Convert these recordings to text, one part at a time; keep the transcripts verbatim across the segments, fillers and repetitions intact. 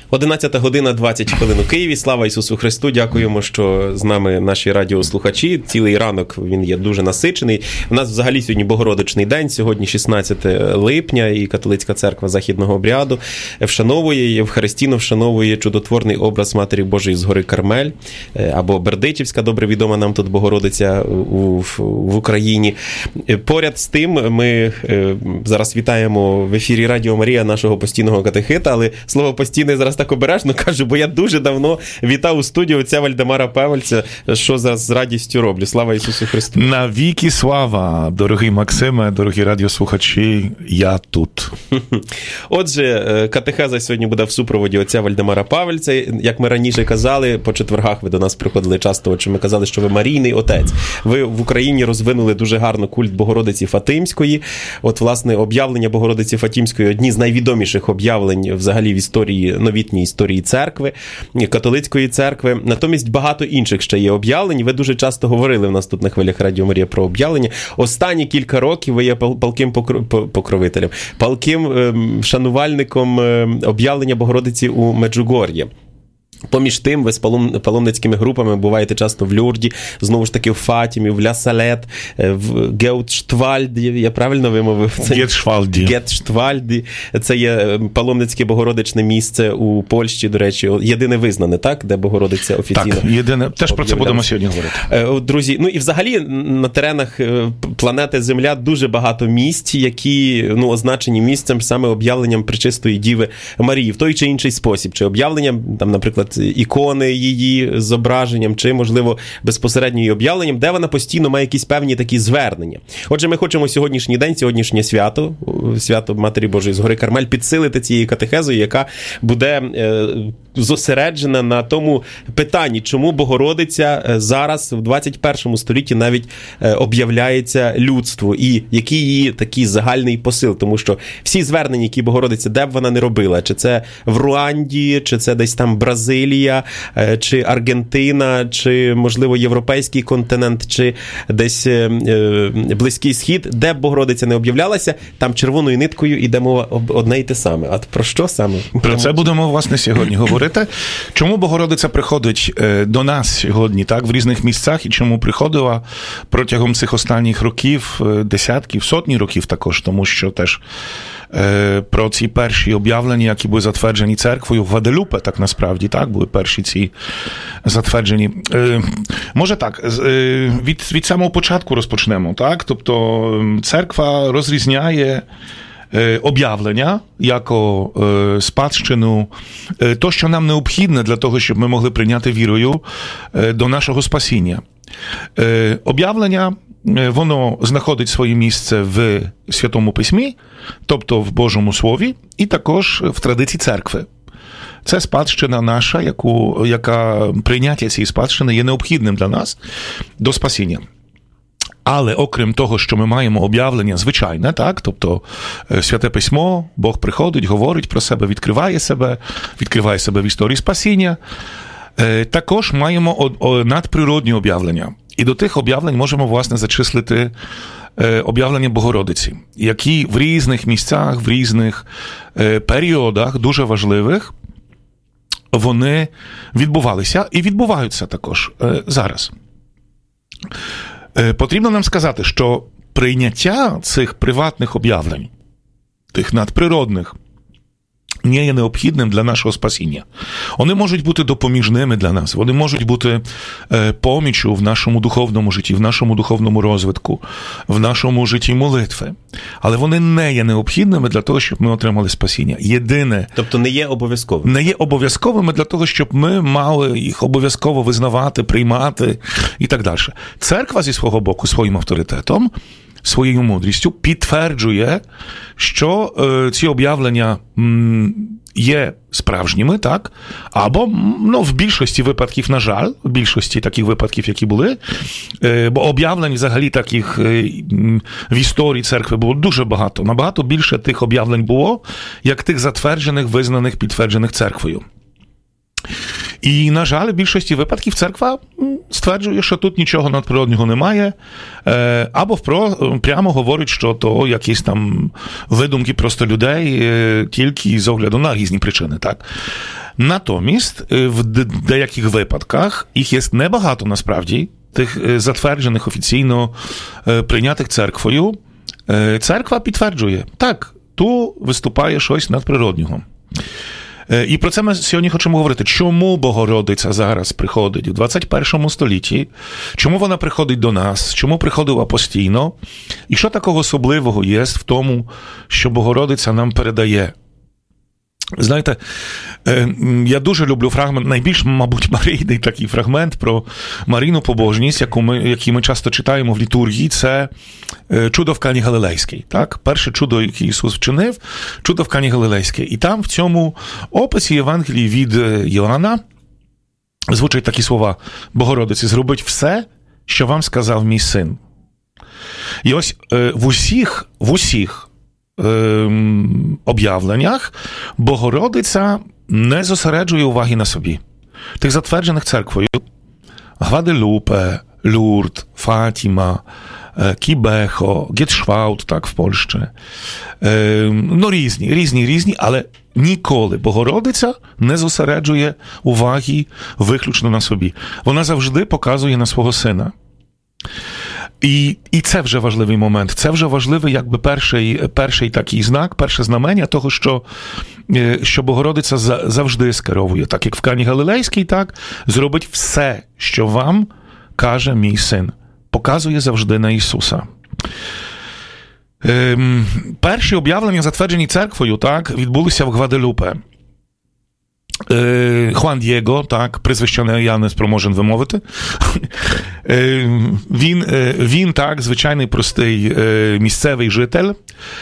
одинадцята година двадцять хвилин у Києві. Слава Ісусу Христу. Дякуємо, що з нами наші радіослухачі. Цілий ранок він є дуже насичений. У нас взагалі сьогодні Богородичний день. Сьогодні шістнадцяте липня, і католицька церква західного обряду вшановує, Євхаристійно вшановує чудотворний образ Матері Божої з гори Кармель, або Бердичівська, добре відома нам тут Богородиця у, в, в Україні. Поряд з тим ми зараз вітаємо в ефірі Радіо Марія нашого постійного катехита, але слово «постійний» зараз так обережно кажу, бо я дуже давно вітав у студії отця Вальдемара Певельця, що за з радістю роблю. Слава Ісусу Христу. Навіки слава, дорогий Максиме, дорогі радіослухачі, я тут. Отже, катехеза сьогодні буде в супроводі отця Вальдемара Павельця. Як ми раніше казали, по четвергах ви до нас приходили часто, що ми казали, що ви Марійний отець. Ви в Україні розвинули дуже гарно культ Богородиці Фатимської. От, власне, об'явлення Богородиці Фатимської – одні з найвідоміших об'явлень взагалі в історії, новітній історії церкви, католицької церкви. Натомість багато інших ще є об'явлень. Ви дуже часто говорили в нас тут на хвилях Радіо Марія про об'явлення. Останні кілька років ви є палким покровителем, палким шанувальником об'явлення Богородиці у Меджугор'ї. Поміж тим, ви з паломницькими групами буваєте часто в Люрді, знову ж таки в Фатімі, в Ля-Салет, в Геутштвальді, я правильно вимовив? Гетштвальді. Гетштвальді. Це є паломницьке Богородичне місце у Польщі, до речі, єдине визнане, так? Де Богородиця офіційно. Так, єдине. Теж про це будемо сьогодні говорити. Друзі, ну і взагалі на теренах планети Земля дуже багато місць, які, ну, означені місцем саме об'явленням Пречистої Діви Марії в той чи інший спосіб. Чи об'явленням, там, наприклад, ікони її зображенням, чи, можливо, безпосередньо її об'явленням, де вона постійно має якісь певні такі звернення. Отже, ми хочемо сьогоднішній день, сьогоднішнє свято, свято Матері Божої з гори Кармель, підсилити цією катехезою, яка буде е, зосереджена на тому питанні, чому Богородиця зараз, в двадцять першому столітті, навіть е, об'являється людству, і який її такий загальний посил. Тому що всі звернення, які Богородиця, де б вона не робила, чи це в Руанді, чи це десь там Бразилія, чи Аргентина, чи, можливо, європейський континент, чи десь Близький Схід, де б Богородиця не об'являлася, там червоною ниткою йде мова одне й те саме. А про що саме? Про це будемо, власне, сьогодні говорити. Чому Богородиця приходить до нас сьогодні, так, в різних місцях, і чому приходила протягом цих останніх років, десятків, сотні років також, тому що теж про ці перші об'явлення, які були затверджені церквою в Гваделупе, так насправді, так, були перші ці затверджені. Може так, від, від самого початку розпочнемо, так, тобто церква розрізняє об'явлення як спадщину, то, що нам необхідне для того, щоб ми могли прийняти вірою до нашого спасіння. Об'явлення, воно знаходить своє місце в Святому Письмі, тобто в Божому Слові, і також в традиції церкви. Це спадщина наша, яку, яка прийняття цієї спадщини є необхідним для нас до спасіння. Але окрім того, що ми маємо об'явлення звичайне, так, тобто Святе Письмо, Бог приходить, говорить про себе, відкриває себе, відкриває себе в історії спасіння, також маємо надприродні об'явлення. І до тих об'явлень можемо, власне, зачислити об'явлення Богородиці, які в різних місцях, в різних періодах, дуже важливих, вони відбувалися і відбуваються також зараз. Потрібно нам сказати, що прийняття цих приватних об'явлень, тих надприродних, не є необхідним для нашого спасіння. Вони можуть бути допоміжними для нас, вони можуть бути поміччю в нашому духовному житті, в нашому духовному розвитку, в нашому житті молитви. Але вони не є необхідними для того, щоб ми отримали спасіння. Єдине... Тобто не є обов'язковими? Не є обов'язковими для того, щоб ми мали їх обов'язково визнавати, приймати і так далі. Церква зі свого боку, своїм авторитетом, своєю мудрістю підтверджує, що е, ці об'явлення м, є справжніми, так? Або, ну, в більшості випадків, на жаль, в більшості таких випадків, які були, е, бо об'явлень взагалі таких е, в історії церкви було дуже багато. Набагато більше тих об'явлень було, як тих затверджених, визнаних, підтверджених церквою. І, на жаль, в більшості випадків церква стверджує, що тут нічого надприроднього немає, або прямо говорить, що то якісь там видумки просто людей тільки з огляду на різні причини, так. Натомість, в деяких випадках, їх є небагато насправді, тих затверджених офіційно прийнятих церквою, церква підтверджує, так, tu виступає щось надприроднього. І про це ми сьогодні хочемо говорити. Чому Богородиця зараз приходить у двадцять першому столітті? Чому вона приходить до нас? Чому приходила постійно? І що такого особливого є в тому, що Богородиця нам передає? Знаєте, я дуже люблю фрагмент, найбільш, мабуть, марійний такий фрагмент про Марійну побожність, яку ми, який ми часто читаємо в літургії, це чудо в Кані Галилейській. Так? Перше чудо, яке Ісус вчинив, чудо в Кані Галилейській. І там в цьому описі Євангелії від Йоанна звучать такі слова: Богородиці, зробіть все, що вам сказав мій син. І ось в усіх, в усіх об'явленнях Богородиця не зосереджує уваги на собі. Тих затверджених церквою Гваделупе, Лурд, Фатіма, Кібехо, Гетшваут, так, в Польщі. Ну, різні, різні, різні, але ніколи Богородиця не зосереджує уваги виключно на собі. Вона завжди показує на свого сина. І, і це вже важливий момент. Це вже важливий, якби, перший, перший такий знак, перше знамення того, що, що Богородиця завжди скеровує. Так, як в Кані Галилейській, так, зробить все, що вам каже мій син. Показує завжди на Ісуса. Ем, перші об'явлення, затверджені церквою, так, відбулися в Гваделупе. Хуан Дієго, так, прізвище я не спроможен вимовити. Він, він, так, звичайний простий місцевий житель,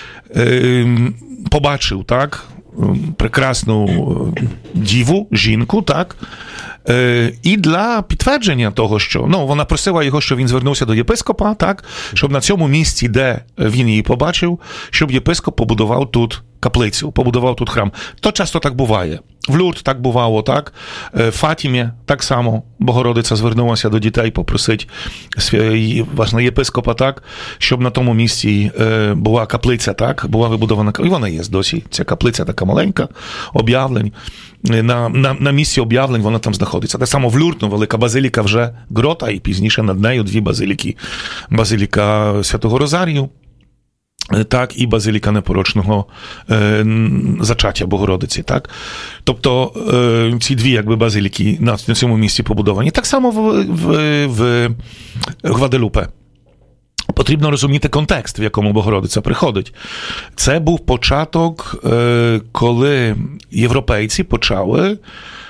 побачив, так, прекрасну діву, жінку, так, і для підтвердження того, що, ну, вона просила його, щоб він звернувся до єпископа, так, щоб на цьому місці, де він її побачив, щоб єпископ побудував тут каплицю, побудував тут храм. То часто так буває. В Лурд так бувало, так. В Фатімі так само Богородиця звернулася до дітей попросить власне єпископа, так, щоб на тому місці була каплиця, так, була вибудована, і вона є досі. Ця каплиця така маленька, об'явлень. На, на, на місці об'явлень вона там знаходиться. Так само в Лурд, ну, велика базиліка вже грота, і пізніше над нею дві базиліки. Базиліка Святого Розарію, так, і базиліка непорочного е, зачаття Богородиці, так. Тобто е, ці дві, якби, базиліки на, на цьому місці побудовані. Так само в, в, в Гваделупе. Потрібно розуміти контекст, в якому Богородиця приходить. Це був початок, е, коли європейці почали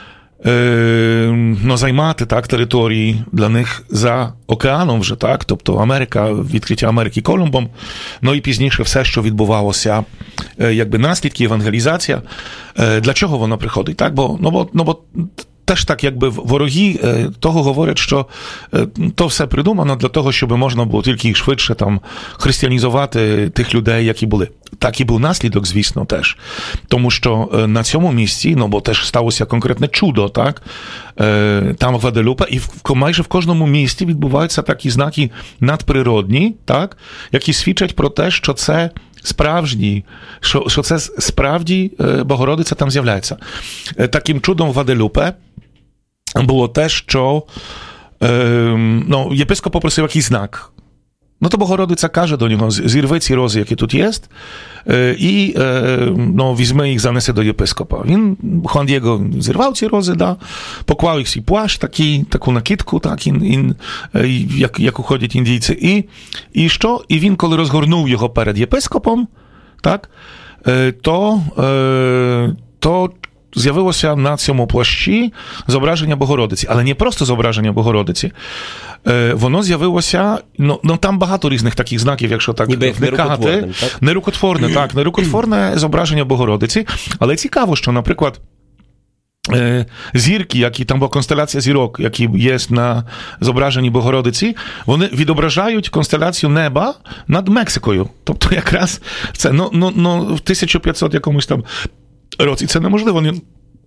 ну, займати, так, території для них за океаном вже, так, тобто Америка, відкриття Америки Колумбом, ну і пізніше все, що відбувалося, якби, наслідки, евангелізація. Для чого вона приходить, так, бо, ну, бо, ну, бо теж так, якби, вороги того говорять, що то все придумано для того, щоб можна було тільки швидше там християнізувати тих людей, які були. Так і був наслідок, звісно, теж. Тому що на цьому місці, ну, бо теж сталося конкретне чудо, так, там в Гваделупе, і в, майже в кожному місті відбуваються такі знаки надприродні, так, які свідчать про те, що це справжні, що, що це справді Богородиця там з'являється. Таким чудом в Гваделупе було те, що е, ну, єпископ попросив якийсь знак. Ну, то Богородиця каже до нього: зірви ці рози, які тут є, е, і е, ну, візьми їх, занеси до єпископа. Він, Хуан Дієго, зірвав ці рози, да, поклав їх свій плащ, такий, таку накидку, так, ін, ін, як, як уходять індійці. І, і що? І він, коли розгорнув його перед єпископом, так, е, то, е, то з'явилося на цьому плащі зображення Богородиці. Але не просто зображення Богородиці. Е, воно з'явилося, ну, ну там багато різних таких знаків, якщо так вникати. Нерукотворне, так, нерукотворне зображення Богородиці. Але цікаво, що, наприклад, е, зірки, які там була констеляція зірок, які є на зображенні Богородиці, вони відображають констеляцію неба над Мексикою. Тобто якраз це, ну, ну, ну в тисяча п'ятсот якомусь там році це неможливо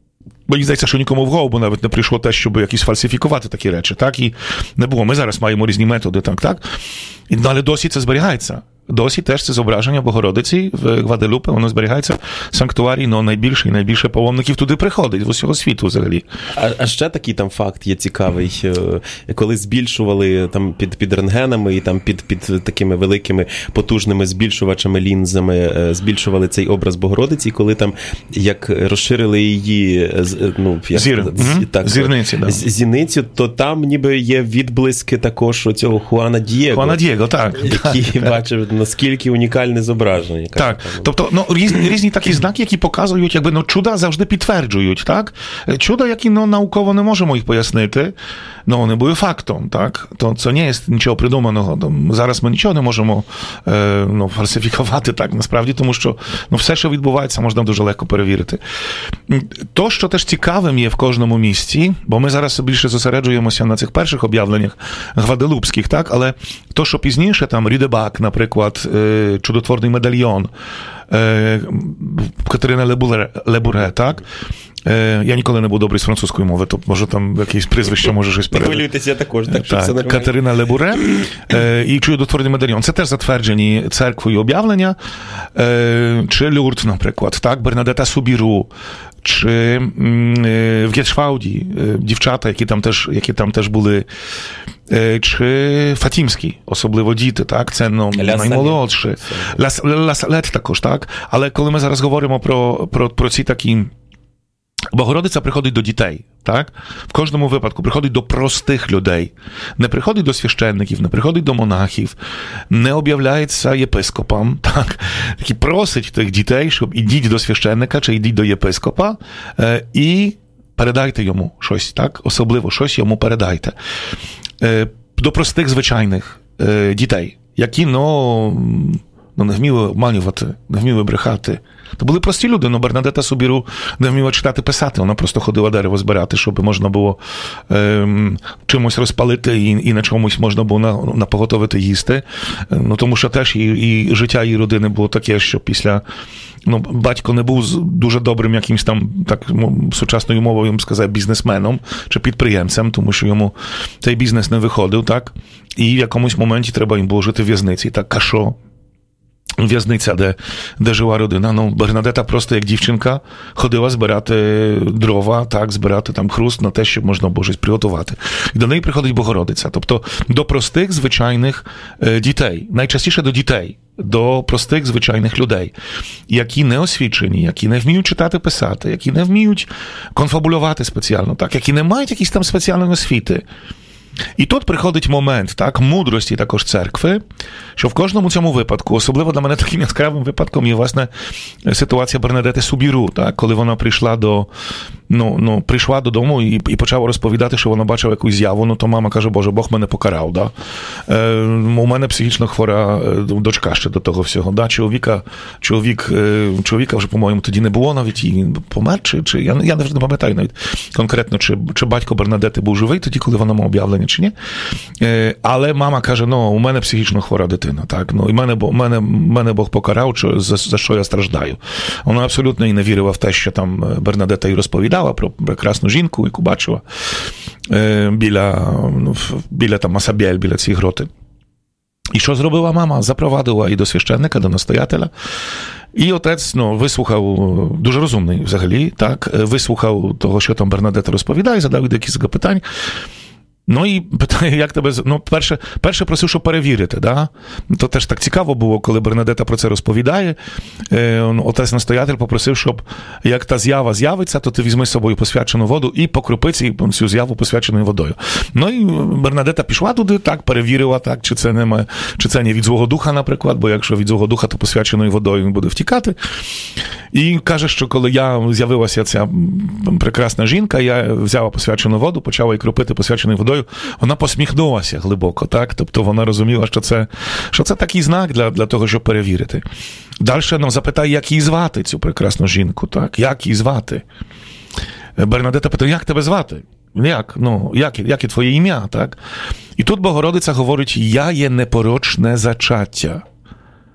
мені здається, що нікому в голову навіть не прийшло те, щоб якісь фальсифікувати такі речі, так, і не було. Ми зараз маємо різні методи, так, так, і, але досі це зберігається. Досі теж це зображення Богородиці в Гваделупе, воно зберігається в санктуарії, але найбільше і найбільше паломників туди приходить, з усього світу взагалі. А, а ще такий там факт є цікавий, коли збільшували там під, під рентгенами і там під, під такими великими потужними збільшувачами, лінзами, збільшували цей образ Богородиці, коли там як розширили її, ну, як, Зір. з, так, Зірниці, да. зіницю, то там ніби є відблиски також оцього Хуана Дієго. Хуана Дієго, так. Який так, бачив, наскільки унікальне зображення. Так, тобто, ну, різні, різні такі знаки, які показують, якби, ну, чуда завжди підтверджують, так? Чуда, які, ну, науково не можемо їх пояснити, ну, вони були фактом, так? То це не є нічого придуманого. Зараз ми нічого не можемо, е, ну, фальсифікувати, так, насправді, тому що, ну, все, що відбувається, можна дуже легко перевірити. То, що теж цікавим є в кожному місці, бо ми зараз більше зосереджуємося на цих перших об'явленнях гваделупських, так? Але то, що пізніше, там, Рідебак, наприклад, чудотворний медальйон, Катерина Лебуре, Лебуре, так? Я ніколи не був добрий з французької мови, то може там якесь прізвище, може щось передати. Не хвилюйтеся також, так, що так, все нормально. Катерина Лебуре і чудотворний медальйон. Це теж затверджені церквою об'явлення. Чи Люрд, наприклад, так? Бернадета Субіру, чи в Гетшвауді дівчата, які там теж, які там теж були, чи Фатімський, особливо діти, так, це, ну, наймолодші. Ласалет також, так, але коли ми зараз говоримо про, про, про ці такі, Богородиця приходить до дітей, так, в кожному випадку приходить до простих людей, не приходить до священників, не приходить до монахів, не об'являється єпископам, так, і просить тих дітей, щоб ідіть до священника чи ідіть до єпископа е, і передайте йому щось, так, особливо щось йому передайте. Е, до простих звичайних е, дітей, які, ну, ну, не вміли обманювати, не вміли брехати. То були прості люди, но Бернадета Субіру не вміла читати, писати, вона просто ходила дерево збирати, щоб можна було ем, чимось розпалити і, і на чомусь можна було на, напоготовити їсти. Ну, тому що теж і, і життя її родини було таке, що після, ну, батько не був дуже добрим якимсь там, так, сучасною мовою, йому сказати, бізнесменом чи підприємцем, тому що йому цей бізнес не виходив, так? І в якомусь моменті треба їм було жити в в'язниці, так, кашо. В'язниця, де, де жила родина. Ну, Бернадета просто як дівчинка ходила збирати дрова, так, збирати там хруст на те, щоб можна було щось приготувати. І до неї приходить Богородиця. Тобто до простих, звичайних е, дітей. Найчастіше до дітей. До простих, звичайних людей, які не освічені, які не вміють читати, писати, які не вміють конфабулювати спеціально, так, які не мають якісь там спеціальної освіти. І тут приходить момент, так, мудрості також церкви, що в кожному цьому випадку, особливо для мене таким яскравим випадком є, власне, ситуація Бернадети Субіру, так, коли вона прийшла до, ну, ну, прийшла додому і, і почала розповідати, що вона бачила якусь з'яву, ну, то мама каже, Боже, Бог мене покарав, да? Е, у мене психічно хвора дочка ще до того всього, да? Чоловіка, чоловік, чоловіка вже, по-моєму, тоді не було навіть, і помер, чи, чи я, я не пам'ятаю навіть конкретно, чи, чи батько Бернадети був живий тоді, коли вона мав об'явлення, чи ні. Е, але мама каже, ну, у мене психічно хвора дитина, так, ну, і мене, мене, мене Бог покарав, що, за, за що я страждаю. Вона абсолютно і не вірила в те, що там Бернадета їй розповідала про прекрасну жінку, яку бачила е, біля, ну, біля там Масабєль, біля цієї гроти. І що зробила мама? Запровадила і до священника, до настоятеля. І отець, ну, вислухав, дуже розумний взагалі, так, вислухав того, що там Бернадета розповідає, задав декілька питань. Ну і питає, як тебе, ну, перше, перше просив, щоб перевірити, да? То теж так цікаво було, коли Бернадета про це розповідає. Е, отець настоятель попросив, щоб як та з'ява з'явиться, то ти візьми з собою посвячену воду і покропи цю з'яву посвяченою водою. Ну і Бернадета пішла туди, так, перевірила, так, чи це не, чи це не від Злого Духа, наприклад, бо якщо від Злого Духа, то посвяченою водою він буде втікати. І каже, що коли я з'явилася ця прекрасна жінка, я взяла посвячену воду, почала її кропити посвяченою водою, вона посміхнулася глибоко, так? Тобто вона розуміла, що це, що це такий знак для, для того, щоб перевірити. Далі, ну, запитає, як її звати, цю прекрасну жінку, так? Як її звати? Бернадета питає, як тебе звати? Як? Ну, як, як і твоє ім'я, так? І тут Богородиця говорить, я є непорочне зачаття.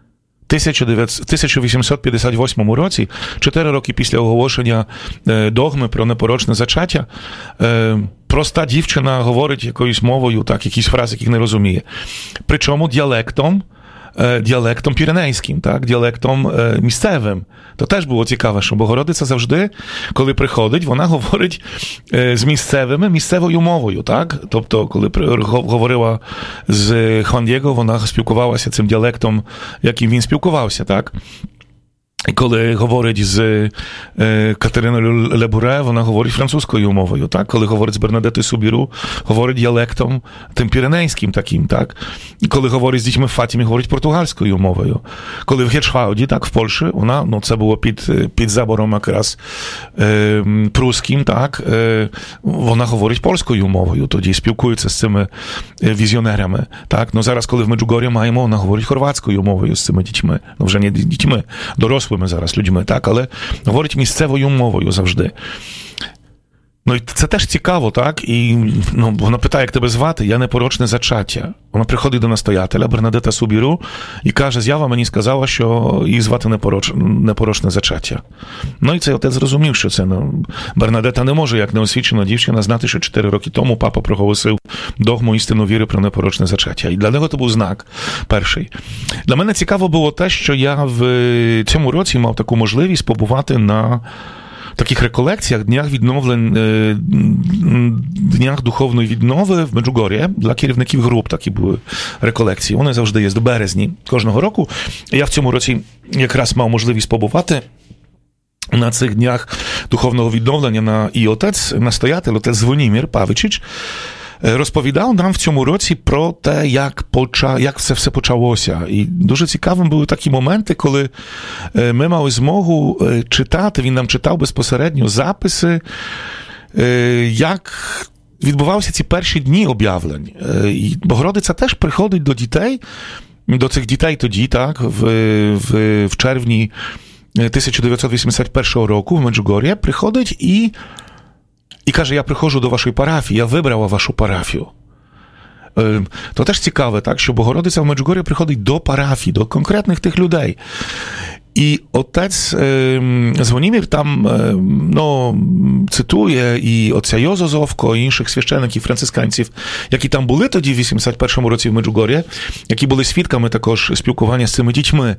тисяча вісімсот п'ятдесят восьмому році, чотири роки після оголошення догми про непорочне зачаття, проста дівчина говорить якоюсь мовою, так, якісь фрази, яких не розуміє. Причому діалектом, діалектом піренейським, так, діалектом місцевим. То теж було цікаво, що Богородиця завжди, коли приходить, вона говорить з місцевими, місцевою мовою, так? Тобто, коли говорила з Хуан Дієго, вона спілкувалася цим діалектом, яким він спілкувався, так? І коли говорить з е, Катериною Лебуре, вона говорить французькою мовою, так? Коли говорить з Бернадетою Субіру, говорить діалектом тим піренейським таким, так? І коли говорить з дітьми в Фатімі, говорить португальською мовою. Коли в Гершвауді, так, в Польщі, вона, ну, це було під, під забором якраз е, прусським, так? Е, вона говорить польською мовою, тоді спілкується з цими візіонерами, так? Ну, зараз, коли в Меджугорі маємо, вона говорить хорватською мовою з цими дітьми. Ну, вже не дітьми, дорослими зараз людьми, так, але говорить місцевою мовою завжди. Ну, і це теж цікаво, так, і ну, вона питає, як тебе звати, я непорочне зачаття. Вона приходить до настоятеля Бернадета Субіру і каже, з'ява мені сказала, що її звати непороч... непорочне зачаття. Ну, і цей отець зрозумів, що це, ну, Бернадета не може, як неосвічена дівчина, знати, що чотири роки тому папа проголосив догму істину віри про непорочне зачаття. І для нього це був знак перший. Для мене цікаво було те, що я в цьому році мав таку можливість побувати на таких реколекціях, днях відновлень, днях духовної віднови в Меджугор'ї для керівників груп такі були реколекції. Вони завжди є в березні кожного року. Я в цьому році якраз мав можливість побувати на цих днях духовного відновлення, на і отець, настоятель, отець Звонімір Павичич, розповідав нам в цьому році про те, як, поча... як це все почалося. І дуже цікавим були такі моменти, коли ми мали змогу читати, він нам читав безпосередньо записи, як відбувалися ці перші дні об'явлень. І Богородиця теж приходить до дітей, до цих дітей тоді, так, в, в, в червні тисяча дев'ятсот вісімдесят першого року в Меджугор'ї, приходить і І каже, я приходжу до вашої парафії, я вибрала вашу парафію. То теж цікаве, так, що Богородиця в Меджугор'ї приходить до парафії, до конкретних тих людей. І отець е, Звонімір там е, ну, цитує і отця Йозо Зовко, і інших священиків, францисканців, які там були тоді в вісімдесят першому році в Меджугор'ї, які були свідками також спілкування з цими дітьми.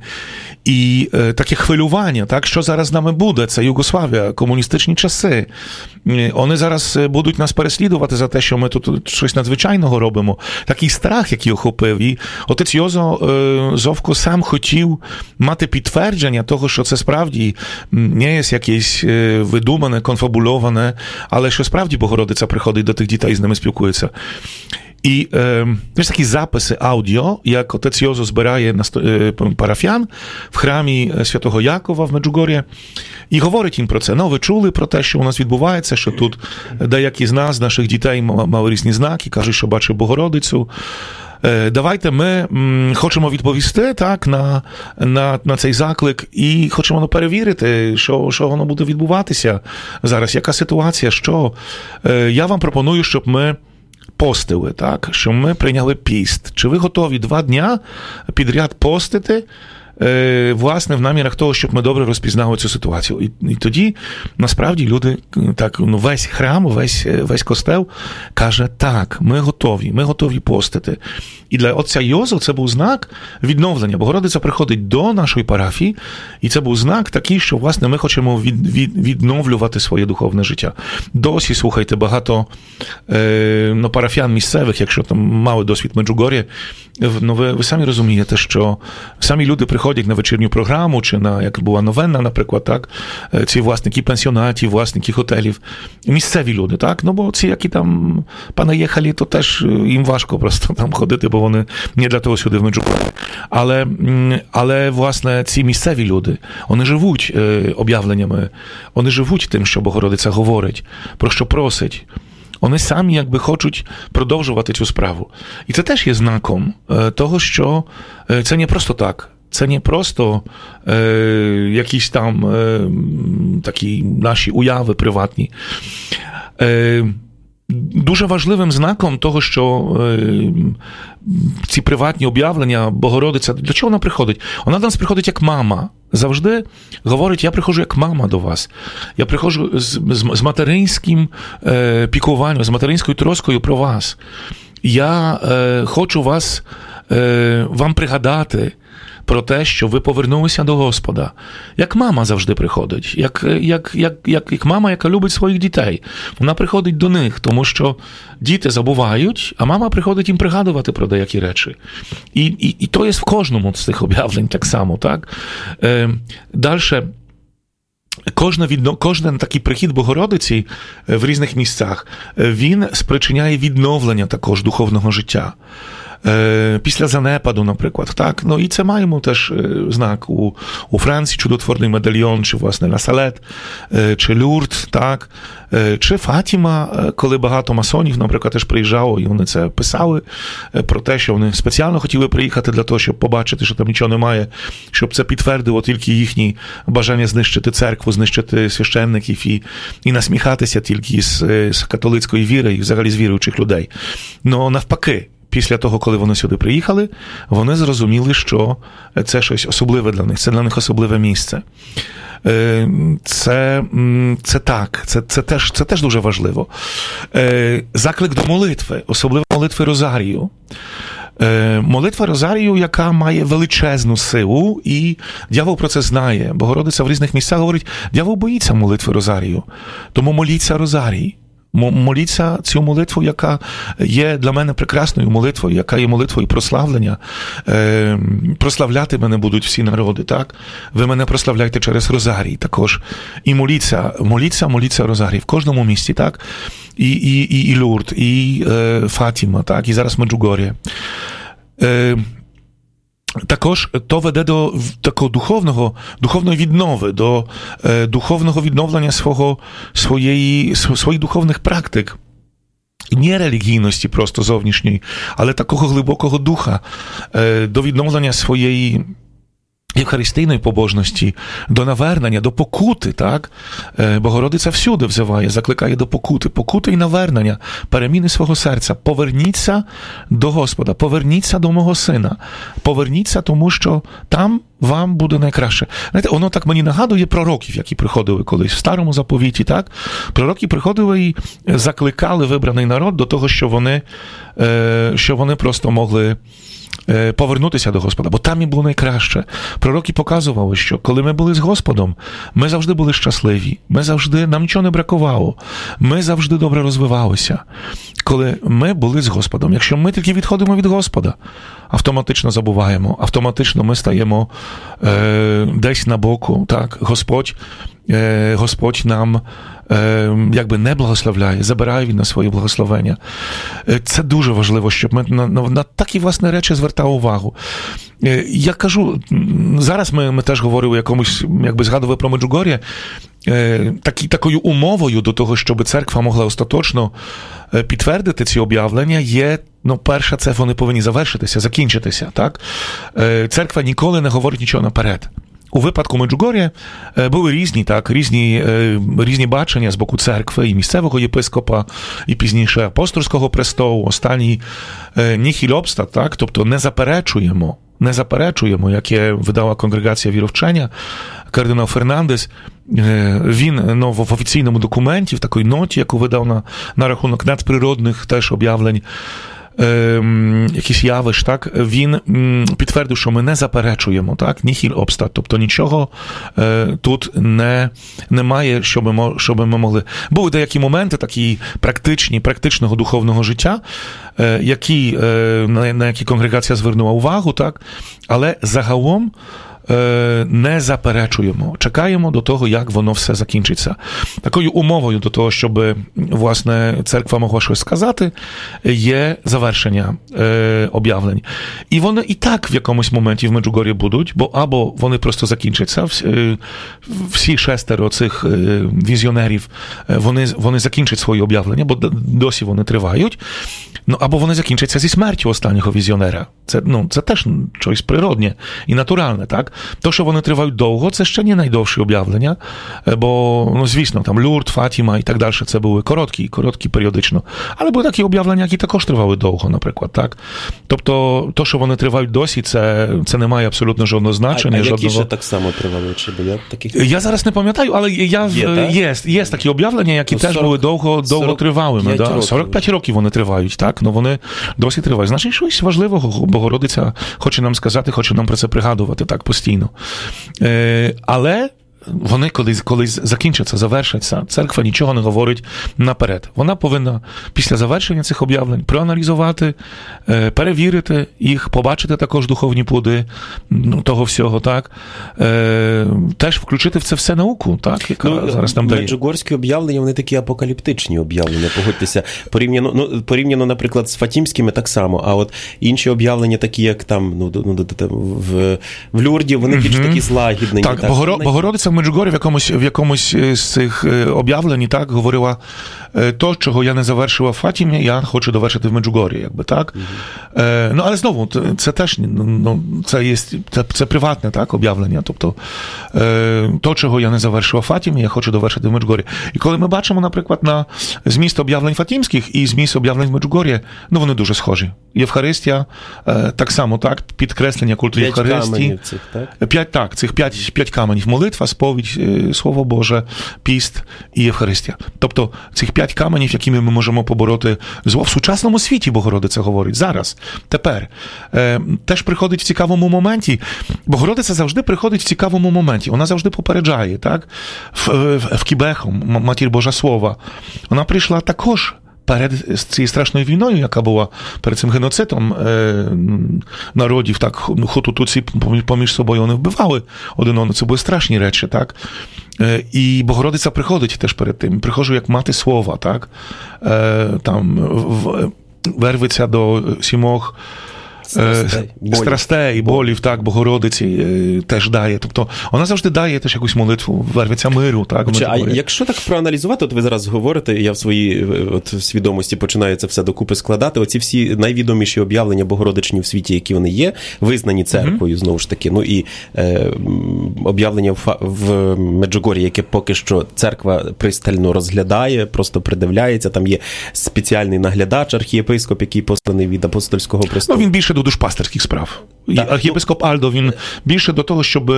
І е, таке хвилювання, так, що зараз з нами буде, це Югославія, комуністичні часи. Вони зараз будуть нас переслідувати за те, що ми тут щось надзвичайного робимо. Такий страх, який охопив. І отець Йозо е, Зовко сам хотів мати підтвердження того, що це справді не є якесь видумане, конфабульоване, але що справді Богородиця приходить до тих дітей і з ними спілкується. І е, є такі записи аудіо, як отець Йозо збирає е, парафіян в храмі Святого Якова в Меджугор'ї, і говорить їм про це. Ну, ви чули про те, що у нас відбувається, що тут деякі з нас, наших дітей, мали різні знаки, кажуть, що бачив Богородицю. Давайте ми м, хочемо відповісти, так, на, на, на цей заклик і хочемо ну, перевірити, що, що воно буде відбуватися зараз, яка ситуація, що. Е, я вам пропоную, щоб ми постили, так, щоб ми прийняли піст. Чи ви готові два дня підряд постити, е, власне, в намірах того, щоб ми добре розпізнали цю ситуацію. І, і тоді, насправді, люди, так, ну, весь храм, весь, весь костел каже, так, ми готові, ми готові постити. І для отця Йозо це був знак відновлення. Богородиця приходить до нашої парафії, і це був знак такий, що, власне, ми хочемо від, від, відновлювати своє духовне життя. Досі, слухайте, багато е, ну, парафіян місцевих, якщо там мали досвід Меджугор'ї, ну, ви, ви самі розумієте, що самі люди приходять на вечірню програму, чи на, як була новенна, наприклад, так, ці власники пансіонатів, власники готелів, місцеві люди, так, ну, бо ці, які там понаїхали, то теж їм важко просто там ходити, бо вони не для того сюди в Меджугор'ї. Але, але, власне, ці місцеві люди, вони живуть е, об'явленнями, вони живуть тим, що Богородиця говорить, про що просить. Вони самі якби хочуть продовжувати цю справу. І це теж є знаком е, того, що е, це не просто так. Це не просто е, якісь там е, такі наші уяви приватні. Е, дуже важливим знаком того, що е, ці приватні об'явлення, Богородиця, для чого вона приходить? Вона до нас приходить як мама. Завжди говорить, я приходжу як мама до вас. Я приходжу з, з, з материнським е, піклуванням, з материнською троскою про вас. Я е, хочу вас, е, вам пригадати про те, що ви повернулися до Господа. Як мама завжди приходить, як, як, як, як, як мама, яка любить своїх дітей. Вона приходить до них, тому що діти забувають, а мама приходить їм пригадувати про деякі речі. І, і, і то є в кожному з цих об'явлень так само. Так? Е, дальше. Кожна відно, кожен такий прихід Богородиці в різних місцях, він спричиняє відновлення також духовного життя. Після занепаду, наприклад, так, ну і це маємо теж знак у, у Франції, чудотворний медальйон, чи, власне, Насалет, чи Люрд, так, чи Фатіма, коли багато масонів, наприклад, теж приїжджало, і вони це писали про те, що вони спеціально хотіли приїхати для того, щоб побачити, що там нічого немає, щоб це підтвердило тільки їхні бажання знищити церкву, знищити священників і, і насміхатися тільки з, з католицької віри і взагалі з віруючих людей. Ну, навпаки, після того, коли вони сюди приїхали, вони зрозуміли, що це щось особливе для них, це для них особливе місце. Це, це так, це, це, теж, це теж дуже важливо. Заклик до молитви, особливо молитви Розарію. Молитва Розарію, яка має величезну силу, і дьявол про це знає. Богородиця в різних місцях говорить, дьявол боїться молитви Розарію, тому моліться Розарій. Моліться цю молитву, яка є для мене прекрасною молитвою, яка є молитвою прославлення. Е, прославляти мене будуть всі народи, так? Ви мене прославляйте через Розарій також. І моліться, моліться, моліться Розарій в кожному місті, так? І, і, і, і Люрд, і е, Фатіма, так? І зараз Меджугор'я. Е, Також то веде до такого духовного, духовної віднови, до е, духовного відновлення свого, своєї, своїх духовних практик. Не релігійності просто зовнішньої, але такого глибокого духа, е, до відновлення своєї євхаристійної побожності, до навернення, до покути, так? Богородиця всюди взиває, закликає до покути, покути і навернення, переміни свого серця. Поверніться до Господа, поверніться до мого сина, поверніться, тому що там вам буде найкраще. Знаєте, воно так мені нагадує пророків, які приходили колись в Старому Заповіті, так? Пророки приходили і закликали вибраний народ до того, що вони, що вони просто могли повернутися до Господа, бо там і було найкраще. Пророки показували, що коли ми були з Господом, ми завжди були щасливі, ми завжди, нам нічого не бракувало, ми завжди добре розвивалися. Коли ми були з Господом. Якщо ми тільки відходимо від Господа, автоматично забуваємо, автоматично ми стаємо е, десь на боку, так, Господь, е, Господь нам якби не благословляє, забирає від нас своє благословення. Це дуже важливо, щоб ми на, на, на такі, власне, речі звертали увагу. Я кажу, зараз ми, ми теж говорили якомусь, якби згадували про Меджугор'я, такі, такою умовою до того, щоб церква могла остаточно підтвердити ці об'явлення, є, ну, перше, це вони повинні завершитися, закінчитися, так? Церква ніколи не говорить нічого наперед. У випадку Меджугор'я були різні, так, різні, різні бачення з боку церкви і місцевого єпископа, і пізніше апостольського престолу, останній ніхіль обстат, так, тобто не заперечуємо, не заперечуємо, яке видала конгрегація віровчення, кардинал Фернандес, він, ну, в офіційному документі, в такій ноті, яку видав на, на рахунок надприродних теж об'явлень, якісь явищ, так, він підтвердив, що ми не заперечуємо, так, ніхіль обстат, тобто нічого тут не, немає, щоб ми, щоб ми могли. Були деякі моменти такі практичні, практичного духовного життя, які, на, на які конгрегація звернула увагу, так, але загалом не заперечуємо, чекаємо до того, як воно все закінчиться. Такою умовою до того, щоб, власне, церква могла щось сказати, є завершення е, об'явлень. І вони і так в якомусь моменті в Меджугор'ї будуть, бо або вони просто закінчаться, всі, всі шестеро цих е, візіонерів, вони, вони закінчать свої об'явлення, бо досі вони тривають, ну, або вони закінчаться зі смертю останнього візіонера. Це, ну, це теж щось природне і натуральне, так? То, що вони тривають довго, це ще не найдовші об'явлення, бо, ну, звісно, там Лурд, Фатіма і так далі, це були короткі, короткі періодично. Але були такі об'явлення, які також тривали довго, наприклад, так? Тобто, то, що вони тривають досі, це, це не має абсолютно жодного значення. А, а жодного... які ще так само тривали? Чи були таких? Я зараз не пам'ятаю, але я, є, є, є такі об'явлення, які ну, теж сорок, були довго, довго тривалими. Да? Років. сорок п'ять років вони тривають, так? Ну, вони досі тривають. Значить, щось важливого Богородиця хоче нам сказати, хоче нам про це пригадувати так постійно. Е, але вони колись, колись закінчаться, завершаться. Церква нічого не говорить наперед. Вона повинна після завершення цих об'явлень проаналізувати, перевірити їх, побачити також духовні плоди ну, того всього, так? Теж включити в це все науку, так, яка ну, зараз нам дає. Меджугорські об'явлення, вони такі апокаліптичні об'явлення, погодьтеся. Порівняно, ну, порівняно, наприклад, з фатімськими так само, а от інші об'явлення, такі як там, ну, ну в, в Люрді, вони більш mm-hmm. такі злагіднені. Так, так Богоро, Богородиця в Меджугорі в якомусь, в якомусь з цих об'явлень так говорила, то, чого я не завершила в Фатімі, я хочу довершити в Меджугорі, якби так. Mm-hmm. Е, ну, але знову, це теж, ну, це є, це, це приватне, так, об'явлення, тобто, е, то, чого я не завершила в Фатімі, я хочу довершити в Меджугорі. І коли ми бачимо, наприклад, на зміст об'явлень фатімських і зміст об'явлень в Меджугорі, ну, вони дуже схожі. Євхаристія, е, так само, так, підкреслення культу Євхаристії. Цих, так? П'ять, так, цих п'ять, п'ять каменів. Молитва, сповідь, Слово Боже, піст і Євхаристія. Тобто, цих п'ять каменів, якими ми можемо побороти зло в сучасному світі, Богородиця говорить, зараз, тепер. Е, теж приходить в цікавому моменті. Богородиця завжди приходить в цікавому моменті. Вона завжди попереджає, так? В, в, в Кібехом, Матір Божа Слова. Вона прийшла також перед цією страшною війною, яка була перед цим геноцидом е, народів, так, хуту-туці поміж собою вони вбивали один одного, це були страшні речі, так. Е, і Богородиця приходить теж перед тим, приходжу як мати слова, так, е, там, в, вервиться до сімох Страстей, страстей, болів, так, Богородиці теж дає. Тобто вона завжди дає теж якусь молитву, вервиться миру. Так, Чи, а якщо так проаналізувати, от ви зараз говорите, я в своїй от, свідомості починаю це все докупи складати, оці всі найвідоміші об'явлення Богородичні в світі, які вони є, визнані церквою, mm-hmm. знову ж таки, ну і е, об'явлення в, в Меджугорі, яке поки що церква пристально розглядає, просто придивляється, там є спеціальний наглядач, архієпископ, який посланий від апостольського престолу. Ну, він більше до душпастерських справ. Так, архієпископ ну, Альдо, він більше до того, щоб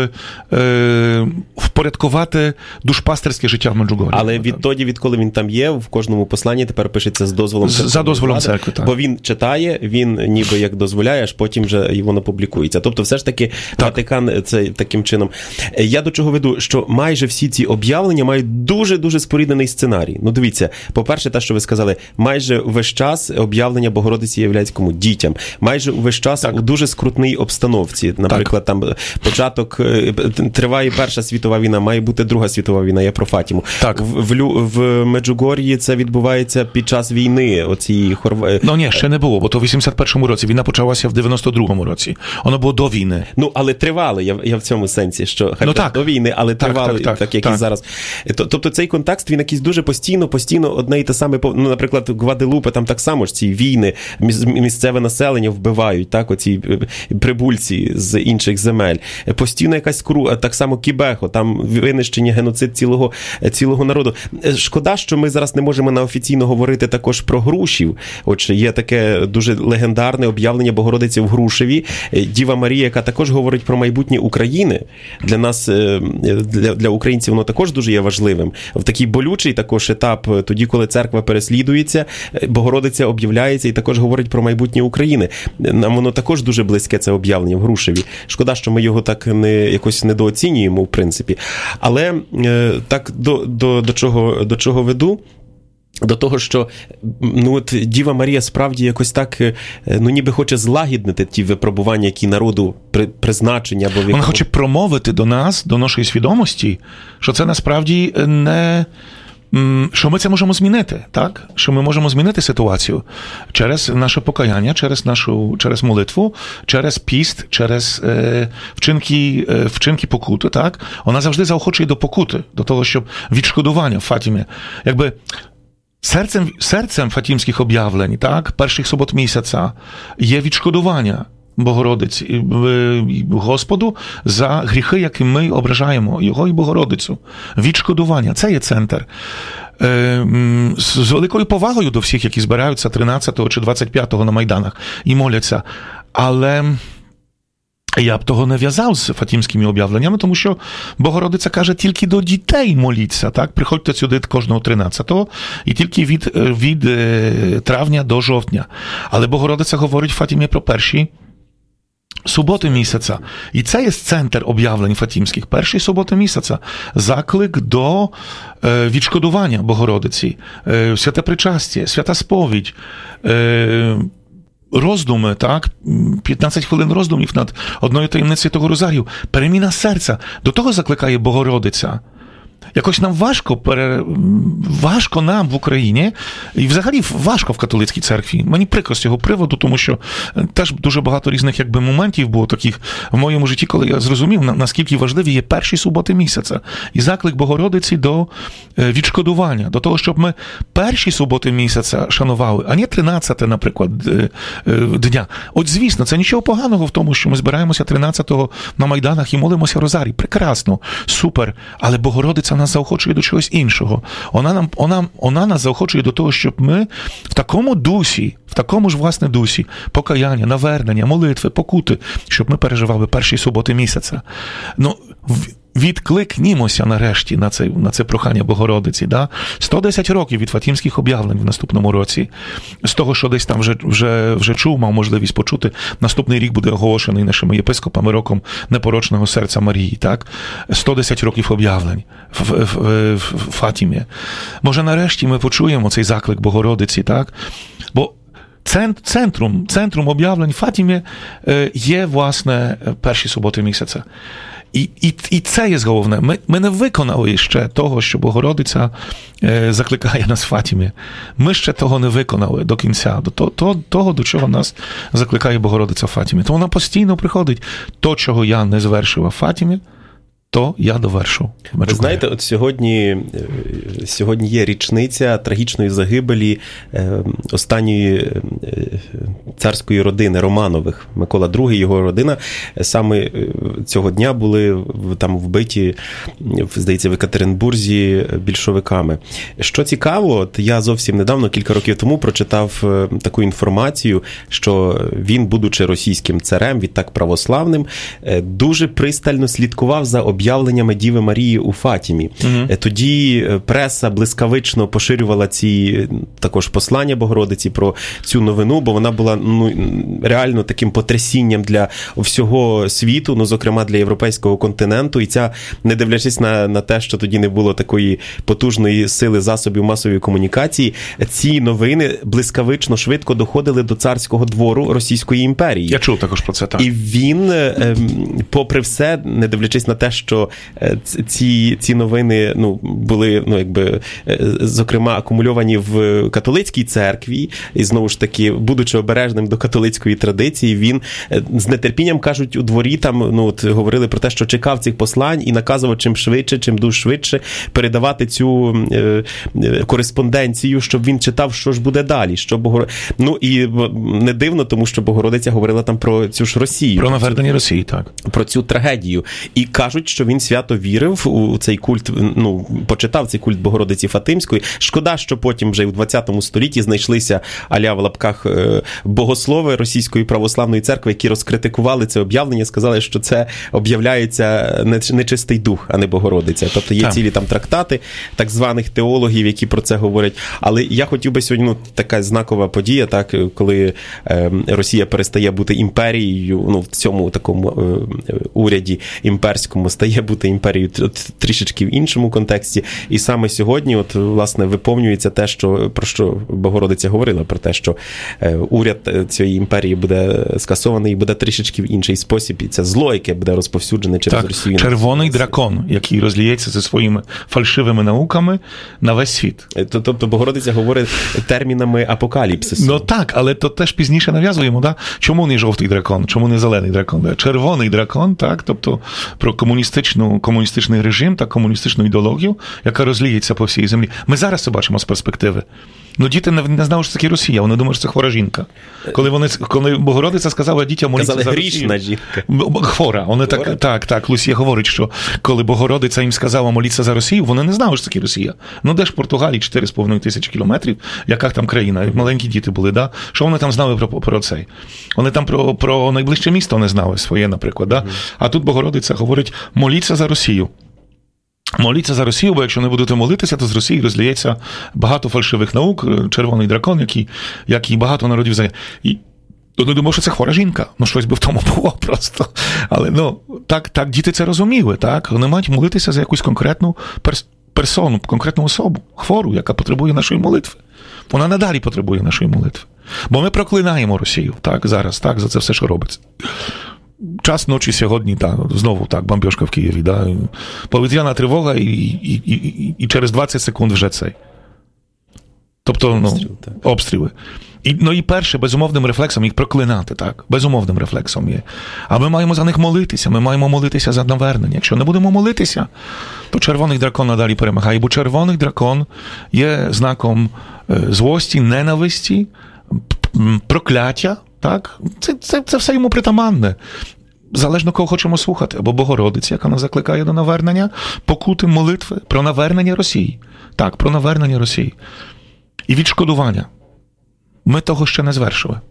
е, впорядкувати душпастерське життя в Меджугорі. Але відтоді, відколи він там є, в кожному посланні тепер пишеться з дозволом церкви. За дозволом влади, церкви, так. Бо він читає, він ніби як дозволяє, аж потім вже воно публікується. Тобто все ж таки так. Ватикан це таким чином. Я до чого веду, що майже всі ці об'явлення мають дуже-дуже споріднений сценарій. Ну дивіться, по-перше, те, що ви сказали, майже весь час об'явлення Богородиці являється кому? Дітям. Майже весь час так. у дуже скрутній обстановці. Наприклад, так. там початок, триває Перша світова війна, має бути Друга світова війна, я про Фатіму. Так. В, в, в Меджугор'ї це відбувається під час війни. Оці хорва... Ну ні, ще не було, бо то в вісімдесят першому році, війна почалася в дев'яносто другому році. Воно було до війни. Ну, але тривали, я, я в цьому сенсі, що ну, так. до війни, але так, тривали, так, так, так, як так. і зараз. Тобто цей контекст, він якийсь дуже постійно, постійно одне і те саме, ну, наприклад, Гваделупе, там так само ж ці війни, місцеве населення вбивають, так, оці прибульці з інших земель. Постійно якась кру, так само Кібехо, там винищення, геноцид цілого, цілого народу. Шкода, що ми зараз не можемо на офіційно говорити також про Грушів. Отже, є таке дуже легендарне об'явлення Богородиці в Грушеві. Діва Марія, яка також говорить про майбутнє України. Для нас, для, для українців, воно також дуже є важливим. В такий болючий також етап, тоді, коли церква переслідується, Богородиця об'являється і також говорить про майбутнє України. Нам воно також дуже близьке, це об'явлення в Грушеві. Шкода, що ми його так не, якось недооцінюємо, в принципі. Але так до, до, до, чого, до чого веду? До того, що ну, от, Діва Марія справді якось так, ну ніби хоче злагіднити ті випробування, які народу при, призначення. Або Вона хоче промовити до нас, до нашої свідомості, що це насправді не... що ми це можемо змінити, так? Що ми можемо змінити ситуацію через наше покаяння, через нашу, через молитву, через піст, через е, вчинки, е, вчинки покути, так? Вона завжди заохочує до покути, до того, щоб відшкодування в Фатімі. Якби серцем, серцем фатімських об'явлень, так? Перших субот місяця є відшкодування. Богородиці, Господу за гріхи, які ми ображаємо, його і Богородицю. Відшкодування. Це є центр. З великою повагою до всіх, які збираються тринадцятого чи двадцять п'ятого на Майданах і моляться. Але я б того не в'язав з фатімськими об'явленнями, тому що Богородиця каже, тільки до дітей моліться, так? Приходьте сюди кожного тринадцятого і тільки від, від травня до жовтня. Але Богородиця говорить в Фатімі про перші суботи місяця. І це є центр об'явлень фатімських. Перші суботи місяця. Заклик до е, відшкодування Богородиці, е, святе причастя, свята сповідь, е, роздуми, так? п'ятнадцять хвилин роздумів над одною таємницею того розарію. Переміна серця. До того закликає Богородиця. Якось нам важко, пере... важко нам в Україні, і взагалі важко в католицькій церкві. Мені прикро з цього приводу, тому що теж дуже багато різних якби моментів було таких в моєму житті, коли я зрозумів, наскільки важливі є перші суботи місяця. І заклик Богородиці до відшкодування, до того, щоб ми перші суботи місяця шанували, а не тринадцяте, наприклад, дня. От, звісно, це нічого поганого в тому, що ми збираємося тринадцятого на Майданах і молимося розарій. Прекрасно, супер, але Богородиця нас заохочує до чогось іншого. Вона, нам, вона, вона нас заохочує до того, щоб ми в такому дусі, в такому ж, власне, дусі, покаяння, навернення, молитви, покути, щоб ми переживали перші суботи місяця. Ну, відкликнімося нарешті на це, на це прохання Богородиці. Да? сто десять років від фатімських об'явлень в наступному році. З того, що десь там вже, вже, вже чув, мав можливість почути, наступний рік буде оголошений нашими єпископами роком непорочного серця Марії. Так? сто десять років об'явлень в, в, в, в Фатімі. Може, нарешті ми почуємо цей заклик Богородиці, так? Бо центром, центром об'явлень в Фатімі є, власне, перші суботи місяця. І, і, і це є головне. Ми, ми не виконали ще того, що Богородиця е, закликає нас в Фатімі. Ми ще того не виконали до кінця, до того, того, до чого нас закликає Богородиця в Фатімі. То вона постійно приходить. То, чого я не звершив в Фатімі, то я довершу. Ви знаєте, от сьогодні, сьогодні є річниця трагічної загибелі останньої царської родини Романових. Микола другий, його родина, саме цього дня були там вбиті, здається, в Екатеринбурзі більшовиками. Що цікаво, от я зовсім недавно, кілька років тому, прочитав таку інформацію, що він, будучи російським царем, відтак православним, дуже пристально слідкував за об'явленнями Діви Марії у Фатімі. Угу. Тоді преса блискавично поширювала ці також послання Богородиці про цю новину, бо вона була ну, реально таким потрясінням для всього світу, ну, зокрема для європейського континенту. І ця, не дивлячись на, на те, що тоді не було такої потужної сили засобів масової комунікації, ці новини блискавично швидко доходили до царського двору Російської імперії. Я чув також про це, так. І він, попри все, не дивлячись на те, що ці, ці новини ну, були, ну, якби, зокрема, акумульовані в католицькій церкві, і знову ж таки, будучи обережним до католицької традиції, він з нетерпінням, кажуть, у дворі там, ну, от, говорили про те, що чекав цих послань і наказував чим швидше, чим дуже швидше передавати цю е, кореспонденцію, щоб він читав, що ж буде далі. Що Богор... Ну, і не дивно, тому що Богородиця говорила там про цю ж Росію. Про навернення Росії, так. Про цю трагедію. І кажуть, що він свято вірив у цей культ, ну, почитав цей культ Богородиці Фатимської. Шкода, що потім вже в ХХ столітті знайшлися аля в лапках богослови Російської православної церкви, які розкритикували це об'явлення, сказали, що це об'являється нечистий дух, а не Богородиця. Тобто є так. цілі там трактати так званих теологів, які про це говорять. Але я хотів би сьогодні, ну, така знакова подія, так, коли е, Росія перестає бути імперією, ну, в цьому такому е, уряді імперському, стає бути імперією трішечки в іншому контексті. І саме сьогодні, от, власне, виповнюється те, що, про що Богородиця говорила, про те, що е, уряд цієї імперії буде скасований і буде трішечки в інший спосіб. І це зло, яке буде розповсюджене через так, Росію. Червоний дракон, який розліється зі своїми фальшивими науками на весь світ. Тобто Богородиця говорить термінами апокаліпсису. Ну так, але то теж пізніше нав'язуємо, да? Чому не жовтий дракон, чому не зелений дракон? Да? Червоний дракон, так, тобто про комуністичну, комуністичний режим та комуністичну ідеологію, яка розліється по всій землі. Ми зараз це бачимо з перспективи. Ну, діти не, не знали, що таке Росія, вони думали, що це хвора жінка. Коли, вони, коли Богородиця сказала дітям молитися за Росію. Казали, грішна жінка. Хвора. Вони Хвора? так, так, так, Лусія говорить, що коли Богородиця їм сказала молитися за Росію, вони не знали, що таке Росія. Ну, де ж в Португалії чотири з половиною тисячі кілометрів, яка там країна, як маленькі діти були, да? Що вони там знали про, про цей? Вони там про, про найближче місто не знали своє, наприклад, да? А тут Богородиця говорить, моліться за Росію. Моліться за Росію, бо якщо не будете молитися, то з Росії розліється багато фальшивих наук, червоний дракон, який, який багато народів за... І вони думали, що це хвора жінка. Ну, щось би в тому було просто. Але, ну, так, так діти це розуміли, так? Вони мають молитися за якусь конкретну перс... персону, конкретну особу, хвору, яка потребує нашої молитви. Вона надалі потребує нашої молитви. Бо ми проклинаємо Росію, так, зараз, так, за це все, що робиться. Час ночі сьогодні, так, знову так, бомбьошка в Києві, да, повітряна тривога і, і, і, і, і через двадцять секунд вже цей. Тобто, ну, Обстріл, обстріли. І, ну і перше, безумовним рефлексом їх проклинати, так, безумовним рефлексом є. А ми маємо за них молитися, ми маємо молитися за навернення. Якщо не будемо молитися, то червоний дракон надалі перемагає, бо червоний дракон є знаком злості, ненависті, прокляття, так? Це, це, це все йому притаманне. Залежно, кого хочемо слухати. Або Богородиця, яка нас закликає до навернення, покути, молитви про навернення Росії. Так, про навернення Росії. І відшкодування. Ми того ще не звершили.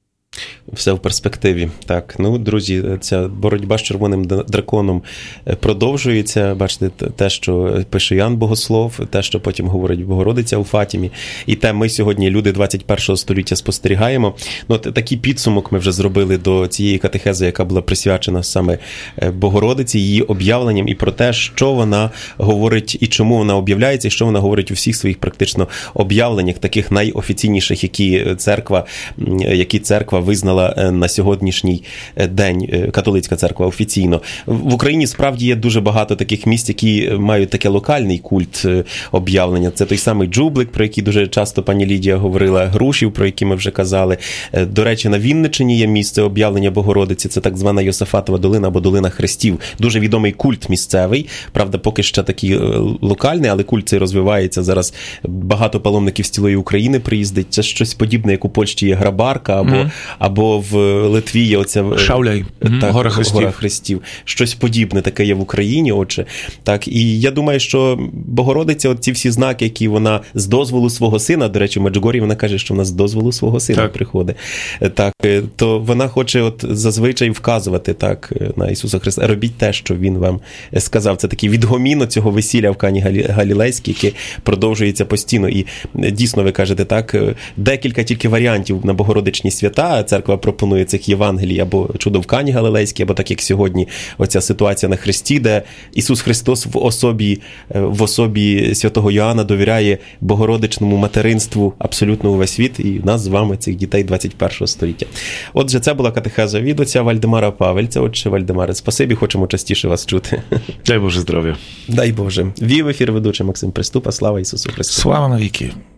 Все в перспективі. Так, ну, друзі, ця боротьба з червоним драконом продовжується. Бачите, те, що пише Ян Богослов, те, що потім говорить Богородиця у Фатімі, і те ми сьогодні, люди двадцять першого століття, спостерігаємо. Ну, такий підсумок ми вже зробили до цієї катехези, яка була присвячена саме Богородиці, її об'явленням і про те, що вона говорить і чому вона об'являється, і що вона говорить у всіх своїх практично об'явленнях, таких найофіційніших, які церква, які церква визнала на сьогоднішній день, католицька церква офіційно. В Україні справді є дуже багато таких місць, які мають таке локальний культ об'явлення. Це той самий Джублик, про який дуже часто пані Лідія говорила, Грушів, про які ми вже казали. До речі, на Вінниччині є місце об'явлення Богородиці, це так звана Йосафатова долина або долина хрестів. Дуже відомий культ місцевий, правда, поки що такий локальний, але культ цей розвивається. Зараз багато паломників з цілої України приїздить. Це щось подібне, як у Польщі є Грабарка, або, mm. або в Литві є оця Шауляй, так, гора хрестів. гора хрестів. Щось подібне таке є в Україні, отже. Так, і я думаю, що Богородиця, от ці всі знаки, які вона з дозволу свого сина, до речі, в Меджугор'ї вона каже, що вона з дозволу свого сина так. приходить. Так, то вона хоче от зазвичай вказувати так на Ісуса Христа. Робіть те, що він вам сказав. Це такий відгомін цього весілля в Кані Галілейській, яке продовжується постійно. І дійсно, ви кажете, так, декілька тільки варіантів на Богородичні свята. Церква пропонує цих Євангелій або чудо в Кані Галилейській, або так, як сьогодні оця ситуація на Христі, де Ісус Христос в особі, в особі святого Йоанна довіряє Богородичному материнству абсолютно увесь світ, і нас з вами, цих дітей двадцять першого століття. Отже, це була катехеза від отця Вальдемара Павельця. Отче Вальдемаре, спасибі, хочемо частіше вас чути. Дай Боже здоров'я. Дай Боже. Вів ефір ведучий Максим Приступа. Слава Ісусу Христу. Слава навіки.